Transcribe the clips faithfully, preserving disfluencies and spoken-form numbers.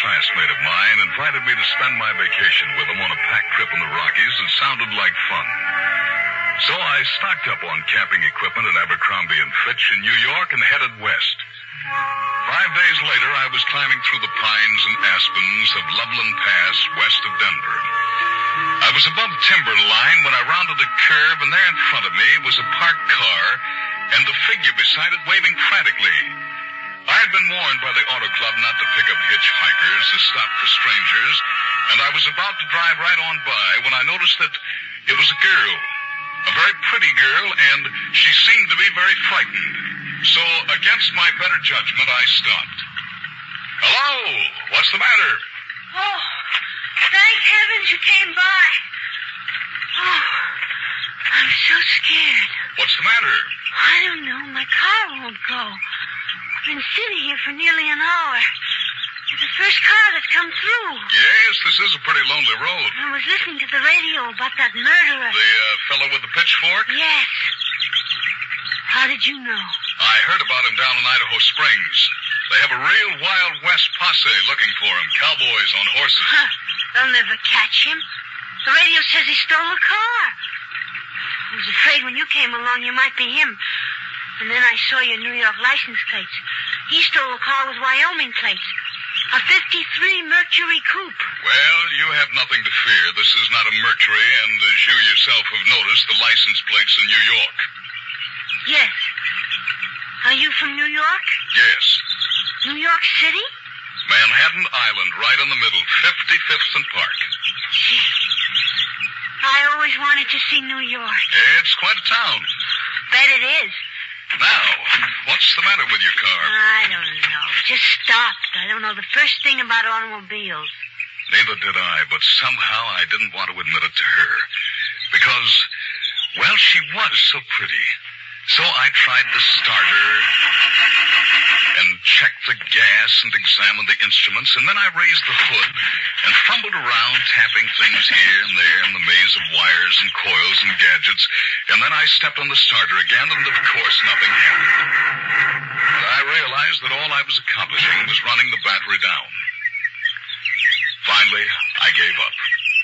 classmate of mine invited me to spend my vacation with him on a packed trip in the Rockies that sounded like fun. So I stocked up on camping equipment at Abercrombie and Fitch in New York and headed west. Five days later, I was climbing through the pines and aspens of Loveland Pass west of Denver. I was above timberline when I rounded a curve, and there in front of me was a parked car and the figure beside it waving frantically. I had been warned by the Auto Club not to pick up hitchhikers or stop for strangers, and I was about to drive right on by when I noticed that it was a girl, a very pretty girl, and she seemed to be very frightened. So, against my better judgment, I stopped. Hello? What's the matter? Oh, thank heavens you came by. Oh, I'm so scared. What's the matter? I don't know. My car won't go. I've been sitting here for nearly an hour. It's the first car that's come through. Yes, this is a pretty lonely road. I was listening to the radio about that murderer. The uh, fellow with the pitchfork? Yes. How did you know? I heard about him down in Idaho Springs. They have a real Wild West posse looking for him, cowboys on horses. Huh. They'll never catch him. The radio says he stole a car. I was afraid when you came along you might be him. And then I saw your New York license plates. He stole a car with Wyoming plates. A fifty-three Mercury Coupe. Well, you have nothing to fear. This is not a Mercury, and as you yourself have noticed, the license plate's in New York. Yes. Are you from New York? Yes. New York City? Manhattan Island, right in the middle, fifty-fifth and Park. Gee, I always wanted to see New York. It's quite a town. Bet it is. Now, what's the matter with your car? I don't know. Just stopped. I don't know the first thing about automobiles. Neither did I, but somehow I didn't want to admit it to her. Because, well, she was so pretty. So I tried the starter and checked the gas and examined the instruments, and then I raised the hood and fumbled around, tapping things here and there in the maze of wires and coils and gadgets, and then I stepped on the starter again, and of course nothing happened. But I realized that all I was accomplishing was running the battery down. Finally, I gave up.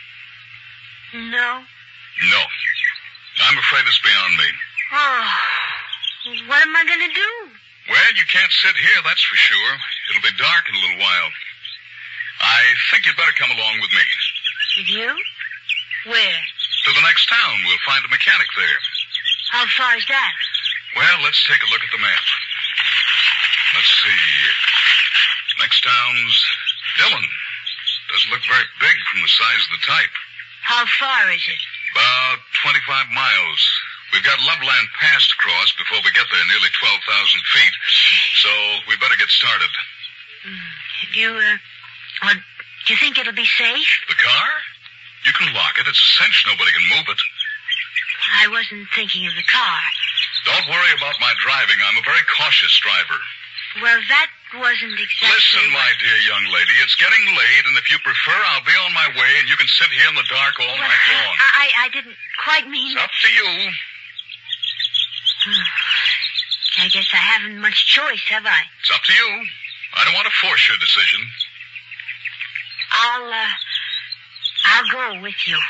No? No. I'm afraid it's beyond me. Oh, what am I going to do? Well, you can't sit here, that's for sure. It'll be dark in a little while. I think you'd better come along with me. With you? Where? To the next town. We'll find a mechanic there. How far is that? Well, let's take a look at the map. Let's see. Next town's Dillon. Doesn't look very big from the size of the type. How far is it? About twenty-five miles. We've got Loveland Pass to cross before we get there, nearly twelve thousand feet. So we better get started. Mm. You, uh, well, do you think it'll be safe? The car? You can lock it. It's a cinch. Nobody can move it. I wasn't thinking of the car. Don't worry about my driving. I'm a very cautious driver. Well, that wasn't exactly... Listen, my dear young lady, it's getting late, and if you prefer, I'll be on my way, and you can sit here in the dark all well, night long. I, I didn't quite mean... It's up to you. I guess I haven't much choice, have I? It's up to you. I don't want to force your decision. I'll, uh, I'll go with you.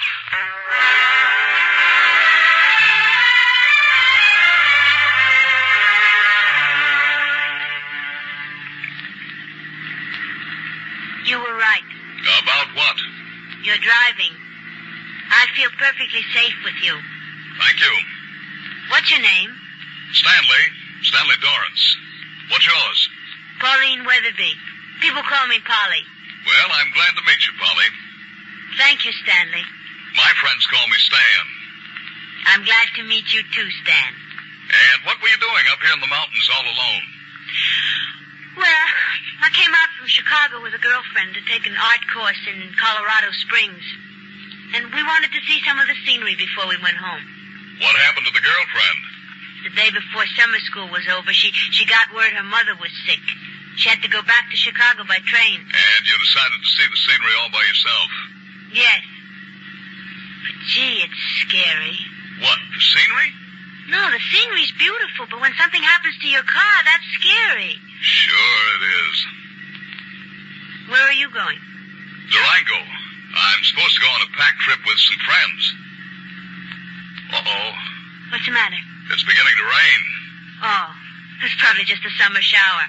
You were right. About what? You're driving. I feel perfectly safe with you. Thank you. What's your name? Stanley. Stanley Dorrance. What's yours? Pauline Weatherby. People call me Polly. Well, I'm glad to meet you, Polly. Thank you, Stanley. My friends call me Stan. I'm glad to meet you too, Stan. And what were you doing up here in the mountains all alone? Well, I came out from Chicago with a girlfriend to take an art course in Colorado Springs. And we wanted to see some of the scenery before we went home. What happened to the girlfriend? The day before summer school was over, she, she got word her mother was sick. She had to go back to Chicago by train. And you decided to see the scenery all by yourself? Yes. But gee, it's scary. What, the scenery? No, the scenery's beautiful, but when something happens to your car, that's scary. Sure it is. Where are you you going? Durango. I'm supposed to go on a pack trip with some friends. Uh-oh. What's the matter? It's beginning to rain. Oh, it's probably just a summer shower.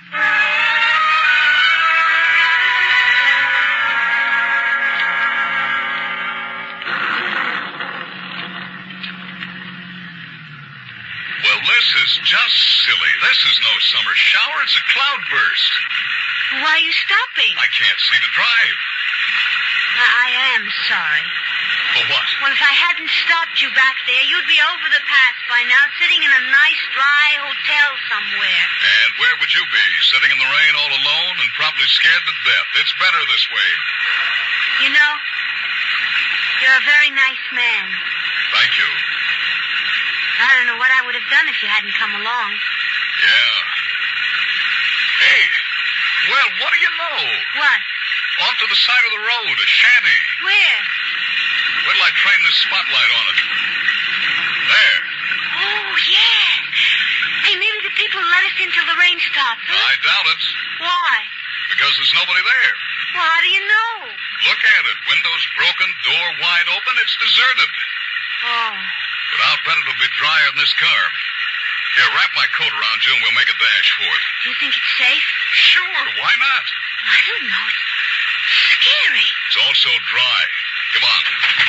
Well, this is just silly. This is no summer shower. It's a cloudburst. Why are you stopping? I can't see to drive. I am sorry. For what? Well, if I hadn't stopped you back there, you'd be over the pass by now, sitting in a nice, dry hotel somewhere. And where would you be? Sitting in the rain all alone and probably scared to death. It's better this way. You know, you're a very nice man. Thank you. I don't know what I would have done if you hadn't come along. Yeah. Hey, well, what do you know? What? Off to the side of the road, a shanty. Where? Wait till I train this spotlight on it. There. Oh, yeah. Hey, maybe the people let us in till the rain stops, huh? I doubt it. Why? Because there's nobody there. Well, how do you know? Look at it. Windows broken, door wide open. It's deserted. Oh. But I'll bet it'll be drier than this car. Here, wrap my coat around you and we'll make a dash for it. Do you think it's safe? Sure, why not? I don't know. It's scary. It's also dry. Come on.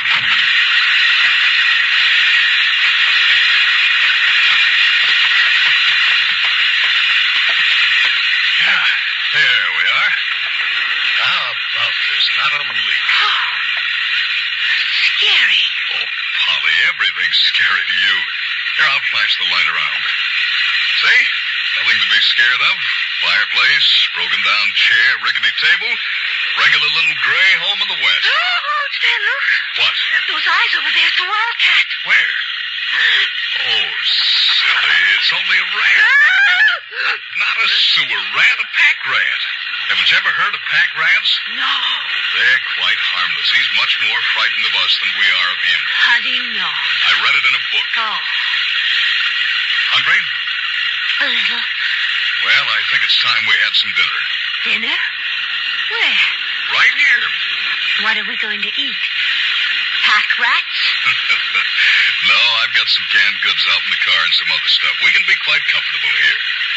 Yeah, there we are. How about this? Not a leak. Oh, scary. Oh, Polly, everything's scary to you. Here, I'll flash the light around. See? Nothing to be scared of. Fireplace, broken down chair, rickety table. Regular little gray home in the West. Oh, Stan, look. What? Those eyes over there. It's a wildcat. Where? Oh, silly. It's only a rat. Not a sewer rat, a pack rat. Haven't you ever heard of pack rats? No. They're quite harmless. He's much more frightened of us than we are of him. How do you know? I read it in a book. Oh. Hungry? A little. Well, I think it's time we had some dinner. Dinner? Where? Right here. What are we going to eat? Pack rats? No, I've got some canned goods out in the car and some other stuff. We can be quite comfortable here.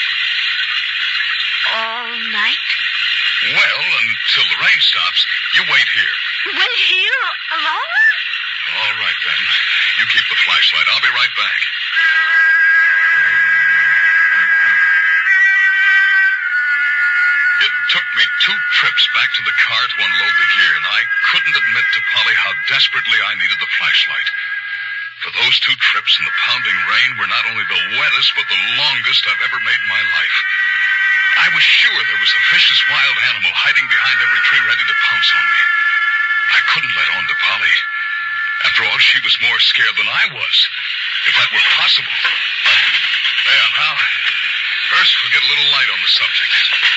All night? Well, until the rain stops, you wait here. Wait here? Alone? All right, then. You keep the flashlight. I'll be right back. It took me two trips back to the car to unload the gear, and I couldn't admit to Polly how desperately I needed the flashlight. For those two trips in the pounding rain were not only the wettest, but the longest I've ever made in my life. I was sure there was a vicious wild animal hiding behind every tree ready to pounce on me. I couldn't let on to Polly. After all, she was more scared than I was, if that were possible. There, now. First, we'll get a little light on the subject.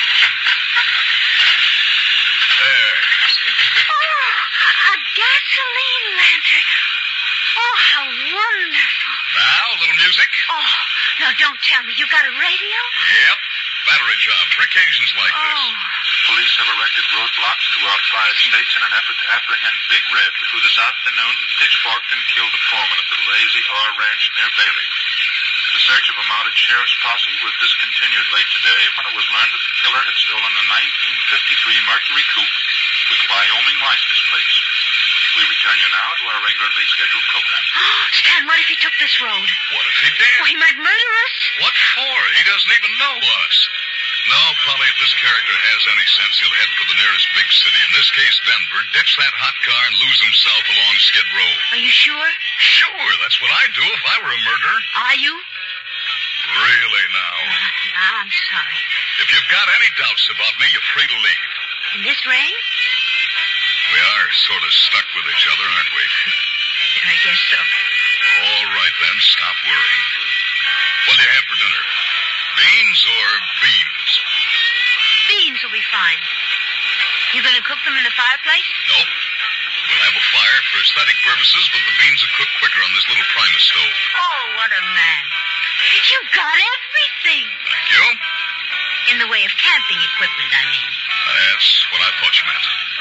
There. Oh, a gasoline lantern. Oh, how wonderful. Now, a little music. Oh, no, don't tell me. You got a radio? Yep. Battery job for occasions like oh. this. Police have erected roadblocks throughout five states in an effort to apprehend Big Red, who this afternoon pitchforked and killed the foreman of the Lazy R Ranch near Bailey. The search of a mounted sheriff's posse was discontinued late today when it was learned that the killer had stolen a nineteen fifty-three Mercury coupe with Wyoming license plates. We return you now to our regularly scheduled program. Stan, what if he took this road? What if he did? Well, he might murder us. What for? He doesn't even know us. No, Polly, if this character has any sense, he'll head for the nearest big city. In this case, Denver, ditch that hot car and lose himself along Skid Row. Are you sure? Sure, that's what I'd do if I were a murderer. Are you? Really, now? Uh, I'm sorry. If you've got any doubts about me, you're free to leave. In this rain? We are sort of stuck with each other, aren't we? I guess so. All right, then. Stop worrying. What do you have for dinner? Beans or beans? Beans will be fine. You going to cook them in the fireplace? Nope. We'll have a fire for aesthetic purposes, but the beans will cook quicker on this little Primus stove. Oh, what a man. You've got everything. Thank you. In the way of camping equipment, I mean. That's what I thought you meant.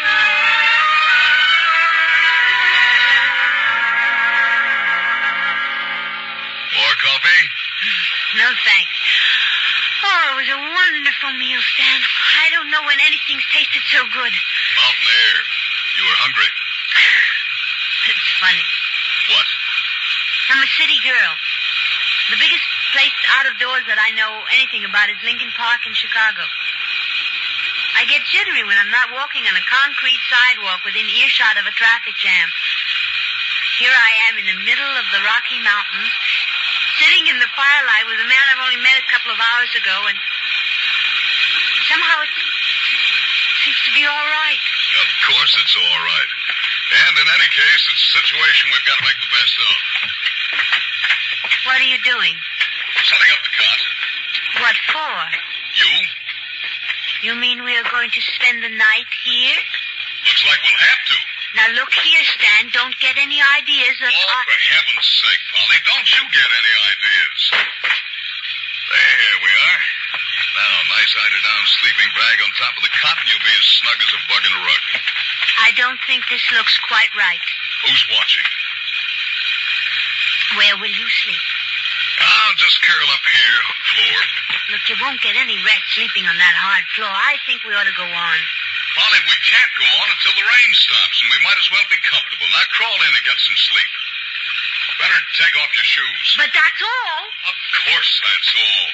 More coffee? No, thanks. Oh, it was a wonderful meal, Stan. I don't know when anything's tasted so good. Mountain air. You were hungry. It's funny. What? I'm a city girl. The biggest place out of doors that I know anything about is Lincoln Park in Chicago. I get jittery when I'm not walking on a concrete sidewalk within earshot of a traffic jam. Here I am in the middle of the Rocky Mountains, sitting in the firelight with a man I've only met a couple of hours ago, and somehow it seems to be all right. Of course it's all right. And in any case, it's a situation we've got to make the best of. What are you doing? Setting up the cot. What for? You? You mean we are going to spend the night here? Looks like we'll have to. Now look here, Stan. Don't get any ideas of... Oh, for heaven's sake, Polly, don't you get any ideas. There we are. Now, nice eider-down sleeping bag on top of the cot, and you'll be as snug as a bug in a rug. I don't think this looks quite right. Who's watching? Where will you sleep? I'll just curl up here on the floor. Look, you won't get any rest sleeping on that hard floor. I think we ought to go on. Polly, we can't go on until the rain stops, and we might as well be comfortable. Now crawl in and get some sleep. Better take off your shoes. But that's all. Of course that's all.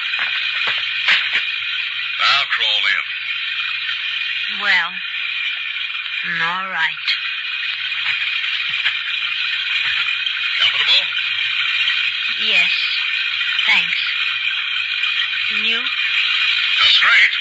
Now crawl in. Well, all right. Comfortable? Yes, thanks. And you? Just great.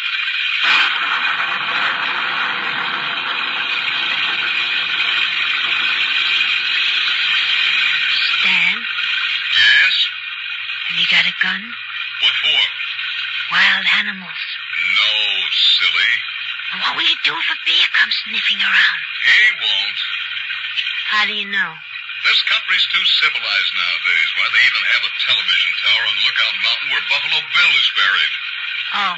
Stan? Yes? Have you got a gun? What for? Wild animals. No, silly. What will you do if a bear comes sniffing around? He won't. How do you know? This country's too civilized nowadays. Why, they even have a television tower on Lookout Mountain where Buffalo Bill is buried. Oh.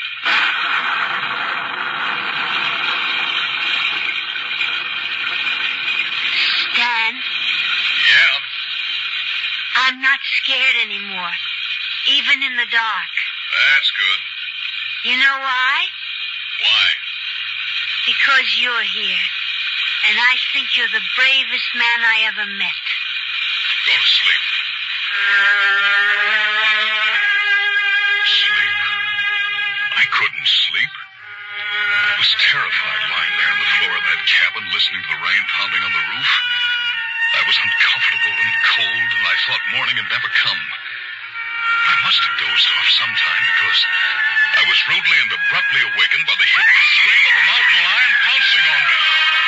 Stan? Yeah? I'm not scared anymore, even in the dark. That's good. You know why? Why? Because you're here. And I think you're the bravest man I ever met. Go to sleep. Sleep? I couldn't sleep. I was terrified lying there on the floor of that cabin, listening to the rain pounding on the roof. I was uncomfortable and cold, and I thought morning had never come. I must have dozed off sometime because I was rudely and abruptly awakened by the hideous scream of a mountain lion pouncing on me.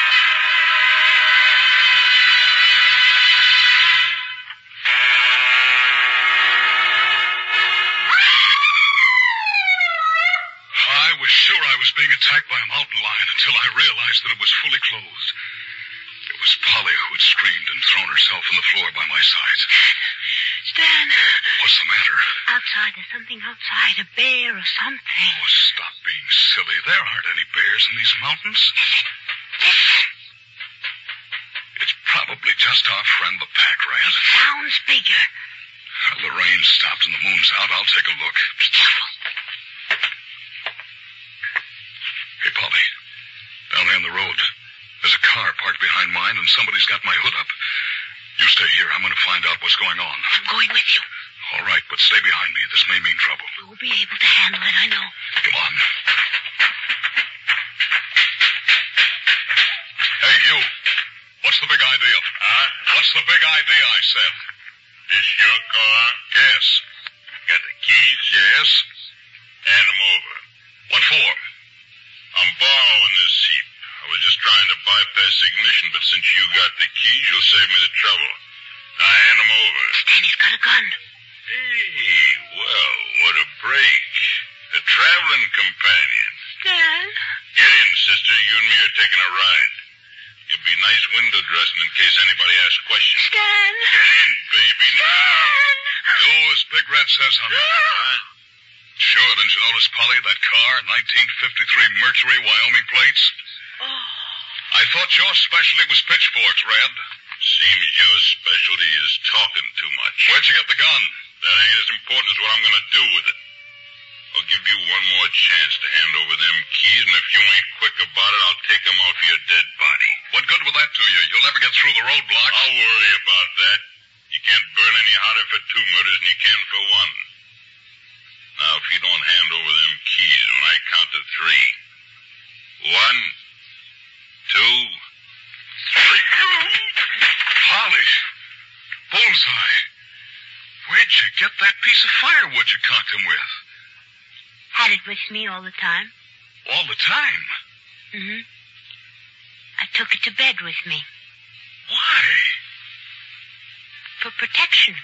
I was sure I was being attacked by a mountain lion until I realized that it was fully clothed. It was Polly who had screamed and thrown herself on the floor by my side. Stan. What's the matter? Outside. There's something outside. A bear or something. Oh, stop being silly. There aren't any bears in these mountains. Listen. It's probably just our friend the pack rat. It sounds bigger. Well, the rain stopped and the moon's out. I'll take a look. Be careful. Hey, Polly. Down there on the road, there's a car parked behind mine, and somebody's got my hood up. You stay here. I'm going to find out what's going on. I'm going with you. All right, but stay behind me. This may mean trouble. You'll be able to handle it, I know. Come on. Hey, you. What's the big idea? Huh? What's the big idea, I said? This your car? Yes. Got the keys? Yes? Hand them over. What for? I'm borrowing this Jeep. I was just trying to bypass ignition, but since you got the keys, you'll save me the trouble. Now hand them over. Stan, he's got a gun. Hey, well, what a break. A traveling companion. Stan? Get in, sister. You and me are taking a ride. You'll be nice window dressing in case anybody asks questions. Stan? Get in, baby, now. Stan! Do as Big Red says, honey. Huh? Sure, didn't you notice, Polly, that car, nineteen fifty-three Mercury, Wyoming plates? Oh. I thought your specialty was pitchforks, Red. Seems your specialty is talking too much. Where'd you get the gun? That ain't as important as what I'm going to do with it. I'll give you one more chance to hand over them keys, and if you ain't quick about it, I'll take them off your dead body. What good will that do you? You'll never get through the roadblocks. I'll worry about that. You can't burn any hotter for two murders than you can for one. Now, if you don't hand over them keys when I count to three. One, two, three. Polly. Bullseye. Where'd you get that piece of firewood you cocked him with? Had it with me all the time. All the time? Mm-hmm. I took it to bed with me. Why? For protection.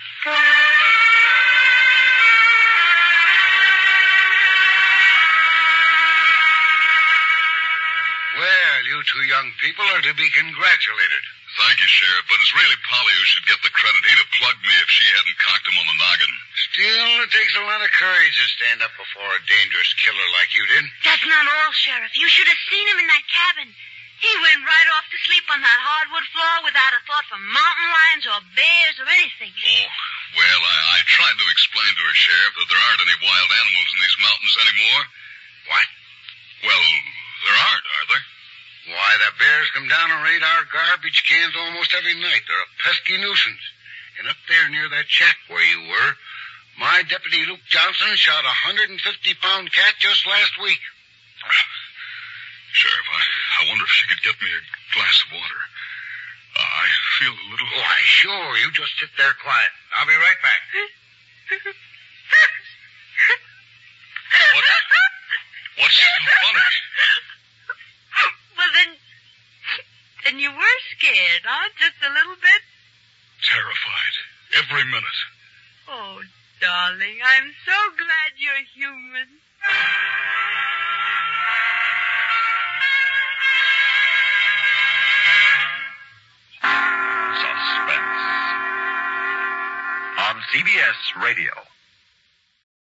Well, you two young people are to be congratulated. Thank you, Sheriff, but it's really Polly who should get the credit. He'd have plugged me if she hadn't cocked him on the noggin. Still, it takes a lot of courage to stand up before a dangerous killer like you did. That's not all, Sheriff. You should have seen him in that cabin. He went right off to sleep on that hardwood floor without a thought for mountain lions or bears or anything. Oh, well, I, I tried to explain to her, Sheriff, that there aren't any wild animals in these mountains anymore. What? Well, there aren't, are there? Why, the bears come down and raid our garbage cans almost every night. They're a pesky nuisance. And up there near that shack where you were, my deputy Luke Johnson shot a one hundred fifty pound cat just last week. Sheriff, I, I wonder if she could get me a glass of water. Uh, I feel a little... Why, sure. You just sit there quiet. I'll be right back. What? What's so funny? Well, then, then you were scared, huh? Just a little bit? Terrified. Every minute. Oh, darling, I'm so glad you're human. Suspense. On C B S Radio.